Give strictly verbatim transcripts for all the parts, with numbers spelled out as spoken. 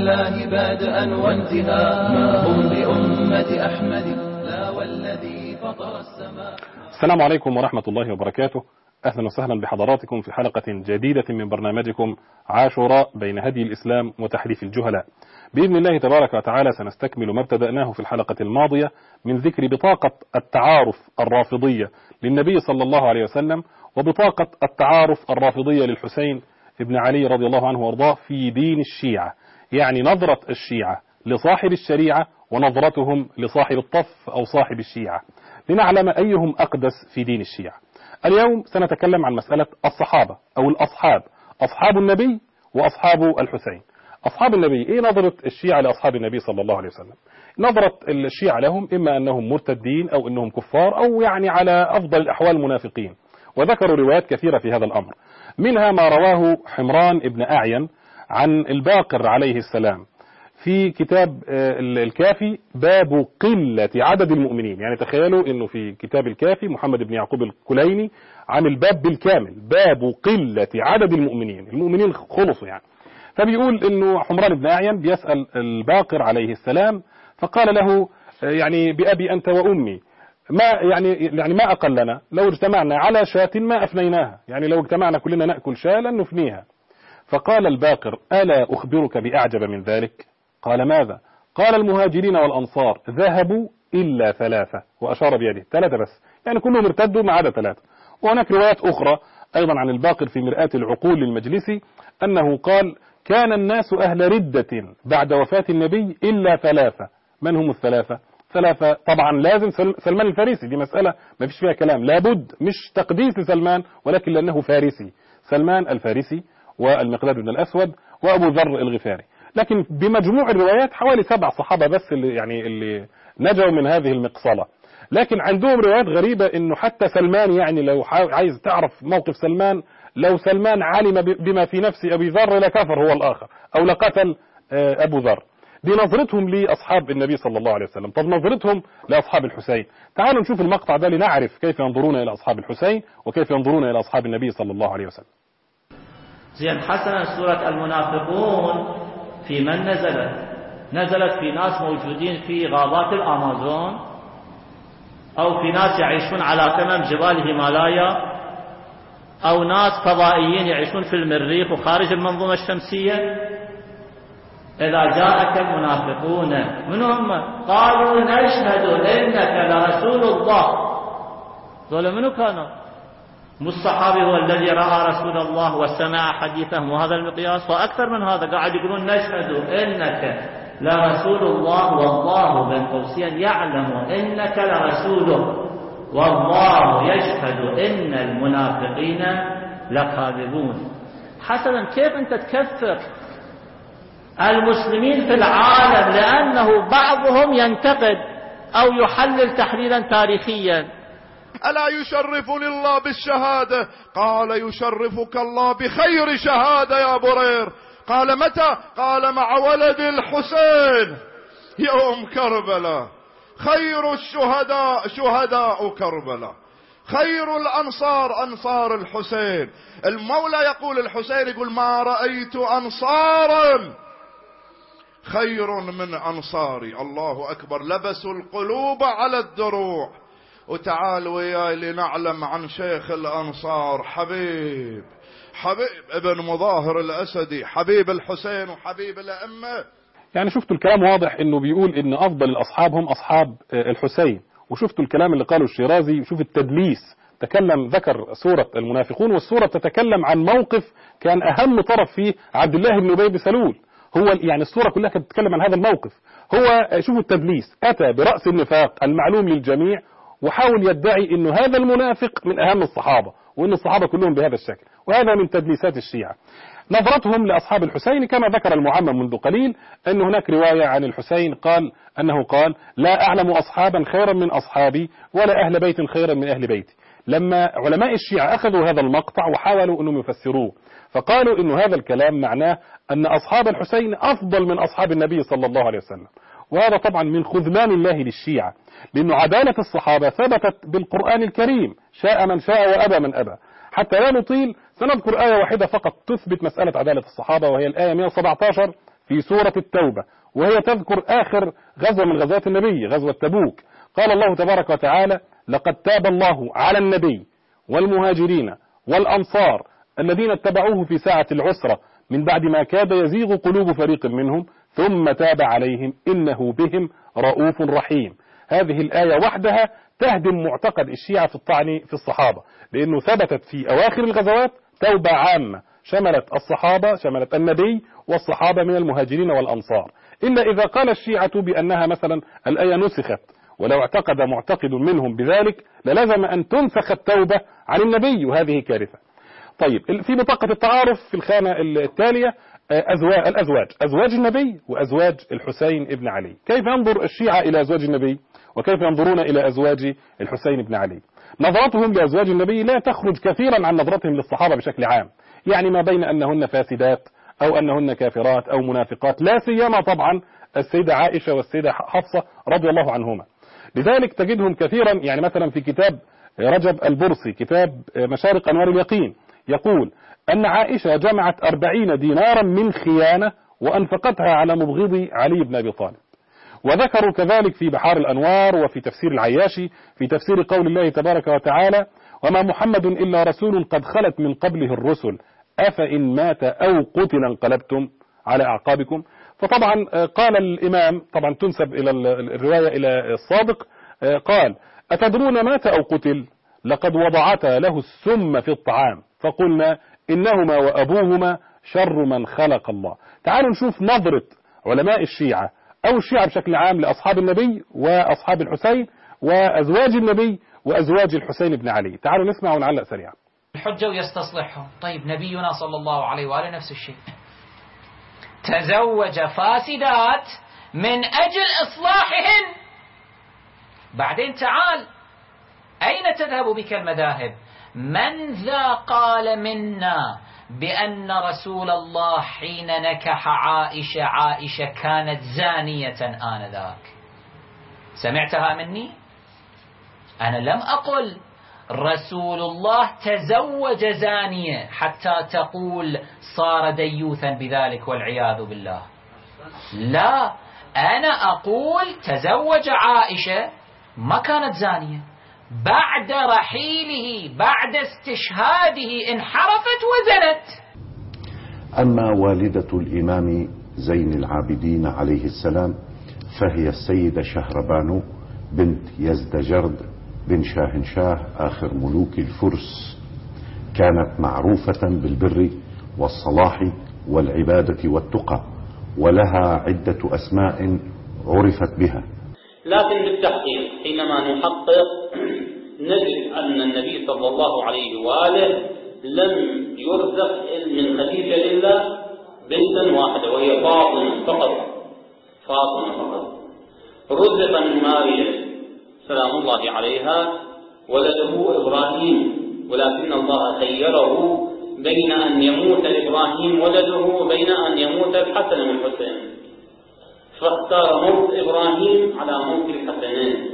الله بادئا وانتهاء، ما هم بأمة أحمد لا والذي فطر السماء. السلام عليكم ورحمة الله وبركاته. أهلا وسهلا بحضراتكم في حلقة جديدة من برنامجكم عاشوراء بين هدي الإسلام وتحريف الجهلاء. بإذن الله تبارك وتعالى سنستكمل ما ابتدأناه في الحلقة الماضية من ذكر بطاقة التعارف الرافضية للنبي صلى الله عليه وسلم وبطاقة التعارف الرافضية للحسين ابن علي رضي الله عنه وارضاه في دين الشيعة، يعني نظرة الشيعة لصاحب الشريعة ونظرتهم لصاحب الطف أو صاحب الشيعة، لنعلم أيهم أقدس في دين الشيعة. اليوم سنتكلم عن مسألة الصحابة أو الأصحاب، أصحاب النبي وأصحاب الحسين. أصحاب النبي، إيه نظرة الشيعة لأصحاب النبي صلى الله عليه وسلم؟ نظرة الشيعة لهم إما أنهم مرتدين أو أنهم كفار أو يعني على أفضل الأحوال منافقين، وذكروا روايات كثيرة في هذا الأمر، منها ما رواه حمران ابن أعين عن الباقر عليه السلام في كتاب الكافي باب قلة عدد المؤمنين. يعني تخيلوا أنه في كتاب الكافي محمد بن يعقوب الكليني عن الباب بالكامل، باب قلة عدد المؤمنين، المؤمنين خلصوا يعني. فبيقول أنه حمران بن أعين بيسأل الباقر عليه السلام فقال له يعني بأبي أنت وأمي ما يعني يعني ما أقلنا لو اجتمعنا على شاة ما أفنيناها، يعني لو اجتمعنا كلنا نأكل شاة لن نفنيها. فقال الباقر ألا أخبرك بأعجب من ذلك؟ قال ماذا؟ قال المهاجرين والأنصار ذهبوا إلا ثلاثة، وأشار بيده ثلاثة بس، يعني كلهم ارتدوا ما عدا ثلاثة. وهناك روايات أخرى أيضا عن الباقر في مرآة العقول للمجلسي أنه قال كان الناس أهل ردة بعد وفاة النبي إلا ثلاثة. من هم الثلاثة؟ ثلاثة طبعا لازم سلمان الفارسي، دي مسألة ما فيش فيها كلام، لابد، مش تقديس لسلمان ولكن لأنه فارسي، سلمان الفارسي والمقداد بن الأسود وأبو ذر الغفاري. لكن بمجموع الروايات حوالي سبع صحابة بس اللي يعني اللي نجوا من هذه المقصلة. لكن عندهم روايات غريبة انه حتى سلمان، يعني لو عايز تعرف موقف سلمان، لو سلمان علم بما في نفس ابي ذر لكفر هو الاخر او لقتل ابو ذر. دي نظرتهم لاصحاب النبي صلى الله عليه وسلم. طب نظرتهم لاصحاب الحسين، تعالوا نشوف المقطع ده لنعرف كيف ينظرون الى اصحاب الحسين وكيف ينظرون الى اصحاب النبي صلى الله عليه وسلم. زين، حسنا سورة المنافقون في من نزلت؟ نزلت في ناس موجودين في غابات الأمازون أو في ناس يعيشون على قمم جبال هيمالايا أو ناس فضائيين يعيشون في المريخ وخارج المنظومة الشمسية. إذا جاءك المنافقون من هم؟ قالوا نشهد إنك لرسول الله. ذولا منو كانوا؟ مو الصحابي هو الذي رأى رسول الله وسمع حديثه، وهذا المقياس وأكثر من هذا. قاعد يقولون نشهد إنك لرسول الله والله بين قوسين يعلم إنك لرسوله والله يشهد إن المنافقين لكاذبون. حسنا، كيف أنت تكفر المسلمين في العالم لأنه بعضهم ينتقد أو يحلل تحليلا تاريخيا؟ ألا يشرفني الله بالشهادة؟ قال يشرفك الله بخير شهادة يا برير. قال متى؟ قال مع ولد الحسين يوم كربلاء. خير الشهداء شهداء كربلاء، خير الأنصار أنصار الحسين. المولى يقول الحسين يقول ما رأيت أنصارا خير من أنصاري. الله أكبر، لبسوا القلوب على الدروع. وتعال وياي لنعلم عن شيخ الأنصار حبيب حبيب ابن مظاهر الأسدي، حبيب الحسين وحبيب الأئمة. يعني شفتوا الكلام واضح انه بيقول ان افضل الاصحاب هم اصحاب الحسين، وشفتوا الكلام اللي قاله الشيرازي، شوف التدليس، تكلم ذكر سورة المنافقون والسورة تتكلم عن موقف كان اهم طرف فيه عبد الله بن ابي بن سلول. هو يعني السورة كلها كانت تتكلم عن هذا الموقف. هو شوفوا التدليس، اتى برأس النفاق المعلوم للجميع وحاول يدعي انه هذا المنافق من اهم الصحابة وان الصحابة كلهم بهذا الشكل، وهذا من تدليسات الشيعة. نظرتهم لأصحاب الحسين كما ذكر المعمم منذ قليل أن هناك رواية عن الحسين قال أنه قال لا أعلم أصحابا خيرا من أصحابي ولا أهل بيت خيرا من أهل بيتي. لما علماء الشيعة أخذوا هذا المقطع وحاولوا أنهم يفسروه فقالوا أن هذا الكلام معناه أن أصحاب الحسين أفضل من أصحاب النبي صلى الله عليه وسلم، وهذا طبعا من خذلان الله للشيعة، لأن عدالة الصحابة ثبتت بالقرآن الكريم، شاء من شاء وأبى من أبى. حتى لا نطيل سنذكر آية واحدة فقط تثبت مسألة عدالة الصحابة، وهي الآية مئة وسبعة عشر في سورة التوبة، وهي تذكر آخر غزوة من غزوات النبي، غزوة تبوك. قال الله تبارك وتعالى: لقد تاب الله على النبي والمهاجرين والأنصار الذين اتبعوه في ساعة العسرة من بعد ما كاد يزيغ قلوب فريق منهم ثم تاب عليهم إنه بهم رؤوف رحيم. هذه الآية وحدها تهدم معتقد الشيعة في الطعن في الصحابة، لأنه ثبتت في أواخر الغزوات توبة عامة شملت الصحابة، شملت النبي والصحابة من المهاجرين والأنصار، إلا إذا قال الشيعة بأنها مثلا الآية نسخت، ولو اعتقد معتقد منهم بذلك للزم أن تنسخ التوبة عن النبي، وهذه كارثة. طيب، في بطاقة التعارف في الخانة التالية أزواج الأزواج أزواج النبي وأزواج الحسين ابن علي. كيف ينظر الشيعة إلى أزواج النبي وكيف ينظرون إلى أزواج الحسين ابن علي؟ نظرتهم لأزواج النبي لا تخرج كثيرا عن نظرتهم للصحابة بشكل عام، يعني ما بين أنهن فاسدات أو أنهن كافرات أو منافقات، لا سيما طبعا السيدة عائشة والسيدة حفصة رضي الله عنهما. لذلك تجدهم كثيرا، يعني مثلا في كتاب رجب البرصي كتاب مشارق أنوار اليقين يقول أن عائشة جمعت أربعين دينارا من خيانة وأنفقتها على مبغض علي بن أبي طالب. وذكروا كذلك في بحار الأنوار وفي تفسير العياشي في تفسير قول الله تبارك وتعالى: وما محمد إلا رسول قد خلت من قبله الرسل أفإن مات أو قتل انقلبتم على أعقابكم. فطبعا قال الإمام، طبعا تنسب إلى الرواية إلى الصادق، قال: أتدرون مات أو قتل؟ لقد وضعتا له السم في الطعام فقلنا إنهما وأبوهما شر من خلق الله. تعالوا نشوف نظرة علماء الشيعة أو الشيعة بشكل عام لأصحاب النبي وأصحاب الحسين وأزواج النبي وأزواج الحسين بن علي. تعالوا نسمع ونعلق سريعا. الحجة ويستصلحهم. طيب، نبينا صلى الله عليه وآله نفس الشيء، تزوج فاسدات من أجل إصلاحهن. بعدين تعال، أين تذهب بك المذاهب؟ من ذا قال منا بأن رسول الله حين نكح عائشة عائشة كانت زانية آنذاك؟ سمعتها مني؟ أنا لم أقل رسول الله تزوج زانية حتى تقول صار ديوثا بذلك والعياذ بالله. لا، أنا أقول تزوج عائشة ما كانت زانية، بعد رحيله بعد استشهاده انحرفت وزنت. أما والدة الإمام زين العابدين عليه السلام فهي السيدة شهربانو بنت يزدجرد بن شاهنشاه آخر ملوك الفرس، كانت معروفة بالبر والصلاح والعبادة والتقى، ولها عدة أسماء عرفت بها. لكن بالتحقيق حينما نحقق نجد أن النبي صلى الله عليه وآله لم يرزق من خديجة إلا بنتا واحدة وهي فاطمة فقط، فاطمة فقط. رزق من ماريا سلام الله عليها ولده إبراهيم، ولكن الله خيره بين أن يموت إبراهيم ولده وبين أن يموت الحسن والحسين، فاختار موت إبراهيم على موت الحسنين،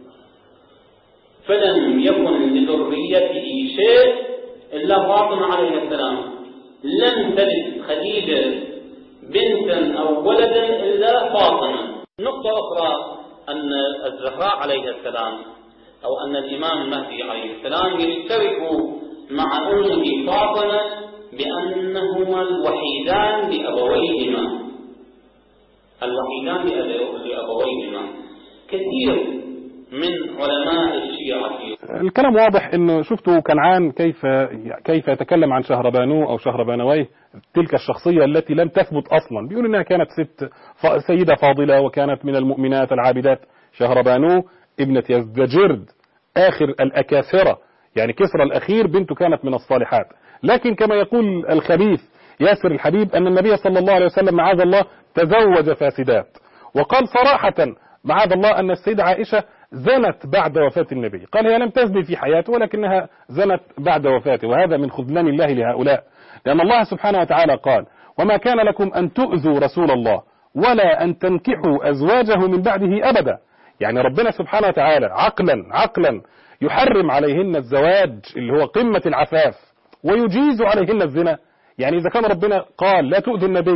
فلم يكن لذريته شيء إلا فاطمة عليه السلام. لم تلد خديجة بنتا أو ولدا إلا فاطمة. نقطة أخرى أن الزهراء عليه السلام أو أن الإمام المهدي عليه السلام يشترك مع أمه فاطمة بأنهما الوحيدان لأبويهما، الوحيدان لأبويهما. كثير من علماء الشيعة. الكلام واضح انه شفتوا كنعان كيف كيف يتكلم عن شهربانو او شهربانويه، تلك الشخصية التي لم تثبت اصلا، بيقول انها كانت ست سيدة فاضلة وكانت من المؤمنات العابدات. شهربانو ابنة يزدجرد اخر الاكاثرة، يعني كسرى الاخير بنته كانت من الصالحات. لكن كما يقول الخبيث ياسر الحبيب ان النبي صلى الله عليه وسلم معاذ الله تزوج فاسدات، وقال صراحة معاذ الله ان السيدة عائشة زنت بعد وفاة النبي. قال هي لم تزني في حياته ولكنها زنت بعد وفاته، وهذا من خذلان الله لهؤلاء، لأن الله سبحانه وتعالى قال: وما كان لكم أن تؤذوا رسول الله ولا أن تنكحوا أزواجه من بعده أبدا. يعني ربنا سبحانه وتعالى عقلا عقلا يحرم عليهن الزواج اللي هو قمة العفاف ويجيز عليهن الزنا. يعني إذا كان ربنا قال لا تؤذوا النبي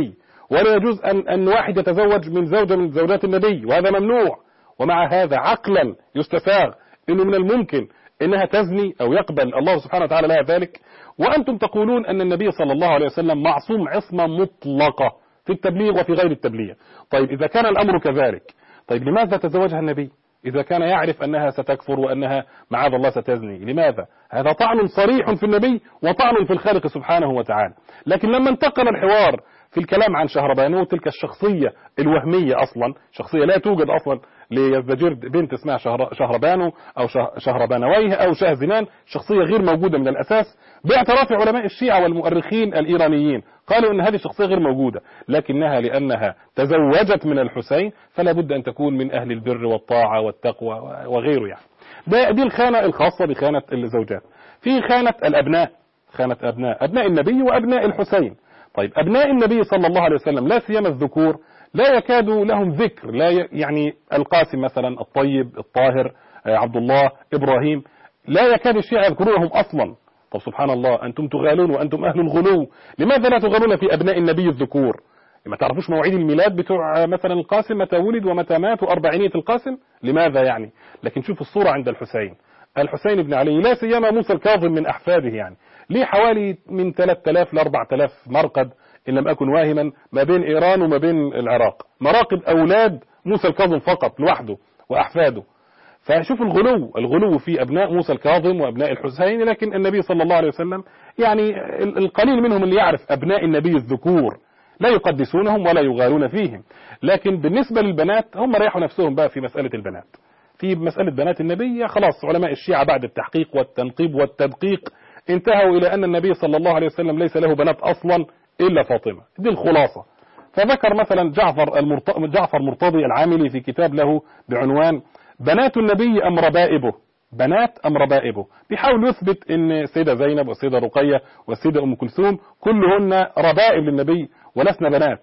ولا يجوز أن, أن واحد يتزوج من زوجة من زوجات النبي، وهذا ممنوع. ومع هذا عقلا يستساغ أنه من الممكن أنها تزني أو يقبل الله سبحانه وتعالى لها ذلك. وأنتم تقولون أن النبي صلى الله عليه وسلم معصوم عصمة مطلقة في التبليغ وفي غير التبليغ. طيب إذا كان الأمر كذلك، طيب لماذا تزوجها النبي إذا كان يعرف أنها ستكفر وأنها معاذ الله ستزني؟ لماذا؟ هذا طعن صريح في النبي وطعن في الخالق سبحانه وتعالى. لكن لما انتقل الحوار في الكلام عن شهربانو، تلك الشخصية الوهمية أصلا، شخصية لا توجد أصلا ليزدجرد بنت اسمها شهر شهربانو أو شهربانويه أو شهزمان، شخصية غير موجودة من الأساس، باعتراف علماء الشيعة والمؤرخين الإيرانيين قالوا أن هذه الشخصية غير موجودة، لكنها لأنها تزوجت من الحسين فلا بد أن تكون من أهل البر والطاعة والتقوى وغيره. يعني دي الخانة الخاصة بخانة الزوجات. في خانة الأبناء، خانة أبناء أبناء النبي وأبناء الحسين. طيب أبناء النبي صلى الله عليه وسلم لا سيما الذكور لا يكاد لهم ذكر، لا ي... يعني القاسم مثلا، الطيب، الطاهر، عبد الله، إبراهيم، لا يكاد الشيعة يذكرونهم أصلا. طب سبحان الله، أنتم تغالون وأنتم أهل الغلو، لماذا لا تغالون في أبناء النبي الذكور؟ ما تعرفوش مواعيد الميلاد بتوع مثلا القاسم، متى ولد ومتى مات وأربعينية القاسم؟ لماذا يعني؟ لكن شوف الصورة عند الحسين، الحسين بن علي، لا سيما موسى الكاظم من أحفاده، يعني ليه حوالي من ثلاثة آلاف ل أربعة آلاف مرقد إن لم أكن واهما ما بين إيران وما بين العراق، مراقد أولاد موسى الكاظم فقط لوحده وأحفاده. فشوف الغلو، الغلو في أبناء موسى الكاظم وأبناء الحسين. لكن النبي صلى الله عليه وسلم يعني القليل منهم اللي يعرف أبناء النبي الذكور، لا يقدسونهم ولا يغالون فيهم. لكن بالنسبة للبنات هم ريحوا نفسهم بقى في مسألة البنات، في مسألة بنات النبي خلاص علماء الشيعة بعد التحقيق والتنقيب والتدقيق انتهوا إلى أن النبي صلى الله عليه وسلم ليس له بنات أصلا إلا فاطمة، دي الخلاصة. فذكر مثلا جعفر المرط... جعفر مرتضي العاملي في كتاب له بعنوان بنات النبي أم ربائبه، بنات أم ربائبه، بيحاول يثبت أن السيدة زينب والسيدة رقية والسيدة أم كلثوم كلهن ربائب للنبي ولسن بنات.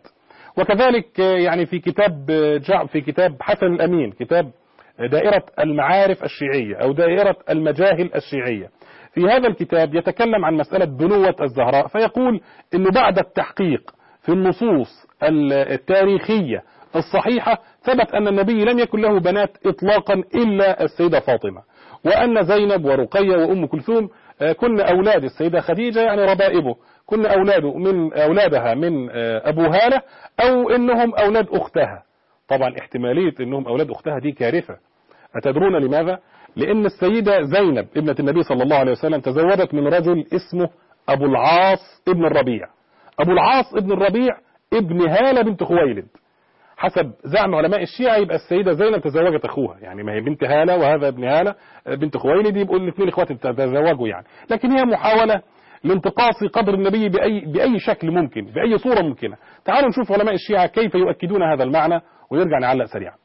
وكذلك يعني في كتاب جع... في كتاب حسن الأمين، كتاب دائرة المعارف الشيعية أو دائرة المجاهل الشيعية، في هذا الكتاب يتكلم عن مسألة بنوة الزهراء، فيقول أنه بعد التحقيق في النصوص التاريخية الصحيحة ثبت أن النبي لم يكن له بنات إطلاقا إلا السيدة فاطمة، وأن زينب ورقية وأم كلثوم كن أولاد السيدة خديجة يعني ربائبه، كن أولاده من أولادها من أبو هالة أو إنهم أولاد أختها. طبعا احتمالية إنهم أولاد أختها دي كارثة. أتدرون لماذا؟ لأن السيدة زينب ابنة النبي صلى الله عليه وسلم تزوجت من رجل اسمه أبو العاص ابن الربيع. أبو العاص ابن الربيع ابن هالة بنت خويلد، حسب زعم علماء الشيعة يبقى السيدة زينب تزوجت أخوها، يعني ما هي بنت هالة وهذا ابن هالة بنت خويلد، يبقوا الاثنين اخوات تزوجوا يعني. لكن هي محاولة لانتقاص قدر النبي بأي, بأي شكل ممكن، بأي صورة ممكنة. تعالوا نشوف علماء الشيعة كيف يؤكدون هذا المعنى ونرجع نعلق سريعا.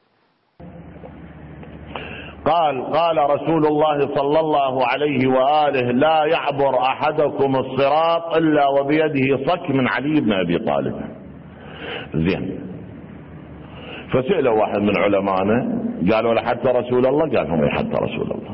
قال قال رسول الله صلى الله عليه وآله لا يعبر أحدكم الصراط إلا وبيده صك من علي بن أبي طالب. زين، فسألوا واحد من علمائنا قالوا له حتى رسول الله؟ قال هم حتى رسول الله.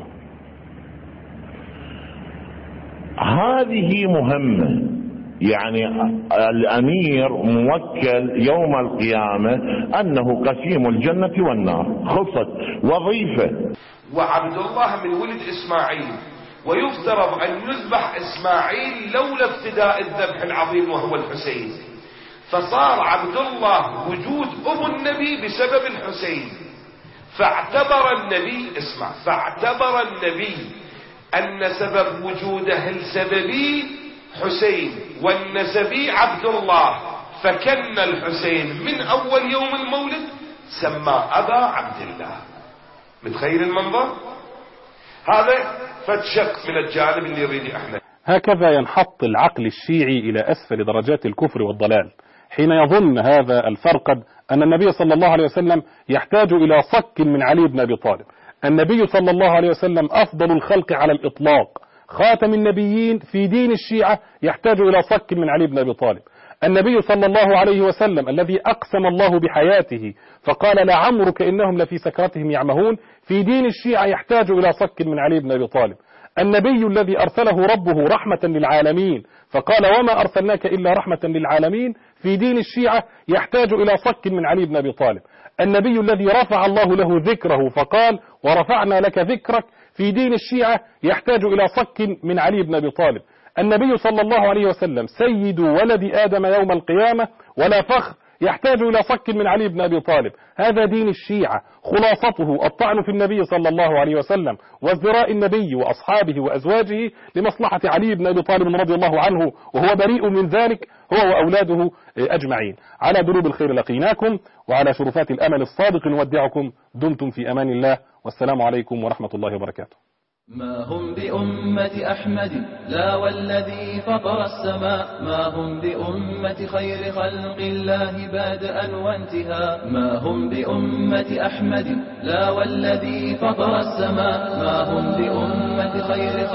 هذه مهمة، يعني الأمير موكل يوم القيامة أنه قسيم الجنة والنار، خلصت وظيفة. وعبد الله من ولد إسماعيل، ويفترض أن يذبح إسماعيل لولا ابتداء الذبح العظيم وهو الحسين، فصار عبد الله وجود أبو النبي بسبب الحسين، فاعتبر النبي اسمع فاعتبر النبي أن سبب وجوده السببي حسين والنسبي عبد الله، فكن الحسين من أول يوم المولد سمى أبا عبد الله. متخيل المنظر؟ هذا فتشق من الجانب اللي يريد احنا. هكذا ينحط العقل الشيعي إلى أسفل درجات الكفر والضلال حين يظن هذا الفرقد أن النبي صلى الله عليه وسلم يحتاج إلى صك من علي بن أبي طالب. النبي صلى الله عليه وسلم أفضل الخلق على الإطلاق، خاتم النبيين في دين الشيعة يحتاج إلى صك من علي بن أبي طالب. النبي صلى الله عليه وسلم الذي أقسم الله بحياته فقال لعمرك إنهم لفي سكرتهم يعمهون، في دين الشيعة يحتاج إلى صك من علي بن أبي طالب. النبي الذي أرسله ربه رحمة للعالمين فقال وما أرسلناك إلا رحمة للعالمين، في دين الشيعة يحتاج إلى صك من علي بن أبي طالب. النبي الذي رفع الله له ذكره فقال ورفعنا لك ذكرك في دين الشيعة يحتاج إلى صك من علي بن أبي طالب. النبي صلى الله عليه وسلم سيد ولد آدم يوم القيامة ولا فخر يحتاج إلى صك من علي بن أبي طالب. هذا دين الشيعة خلاصته الطعن في النبي صلى الله عليه وسلم وازدراء النبي وأصحابه وأزواجه لمصلحة علي بن أبي طالب رضي الله عنه وهو بريء من ذلك هو وأولاده أجمعين. على دروب الخير لقيناكم وعلى شرفات الأمل الصادق نودعكم. دمتم في أمان الله والسلام عليكم ورحمة الله وبركاته. ما هم بأمة أحمد لا والذي فطر السماء، ما هم بأمة خير خلق الله بادئا وانتهاء. ما هم بأمة أحمد لا والذي فطر السماء، ما هم بأمة خير خلق